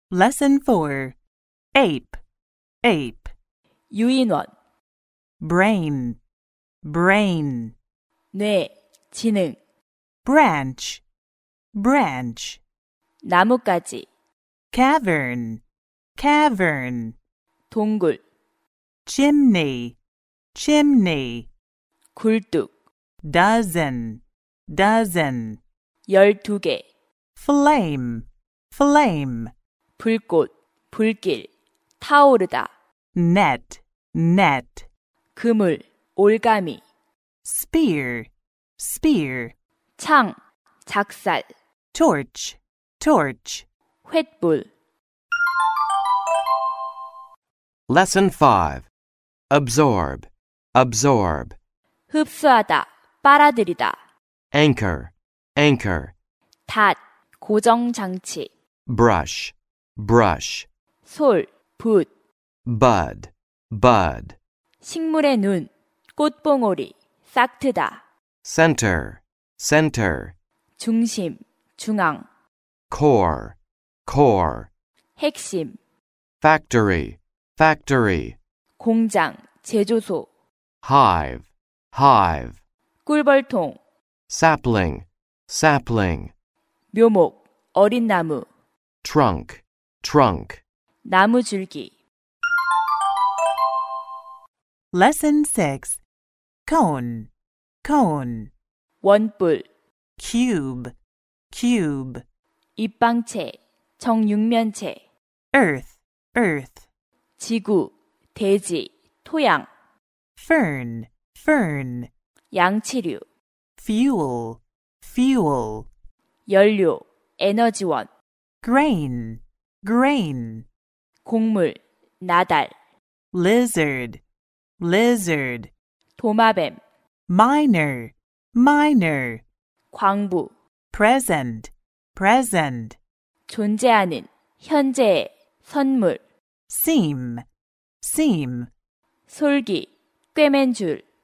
Lesson 4. Ape, ape. 유인원, Brain, brain. 뇌, 지능, Branch, branch. 나뭇가지, Cavern, cavern. 동굴, Chimney, chimney. 굴뚝, Dozen, dozen. 12개, Flame, flame. 불꽃, 불길, 타오르다, Net, net. 그물, 올가미, Spear, spear. 창, 작살, Torch, torch. 횃불. Lesson 5. Absorb, absorb. 흡수하다, 빨아들이다, Anchor, anchor. 닷, 고정장치, Brush, brush. 솔, 붓, Bud, bud. 식물의 눈, 꽃봉오리, 싹트다, Center, center. 중심, 중앙, Core, core. 핵심, Factory, factory. 공장, 제조소, Hive, hive. 꿀벌통, Sapling, sapling. 묘목, 어린 나무, Trunk, trunk. 나무 줄기. Lesson 6. Cone, cone. 원뿔, Cube, cube. 입방체, 정육면체, Earth, earth. 지구, 대지, 토양, Fern, fern. 양치류, Fuel, fuel. 연료, 에너지원, Grain, grain. 곡물, 나달, Lizard, lizard. 도마뱀, Miner, miner. 광부, Present, present. 존재하는, 현재의, 선물, Seam, seam. 솔기, 꿰맨 줄,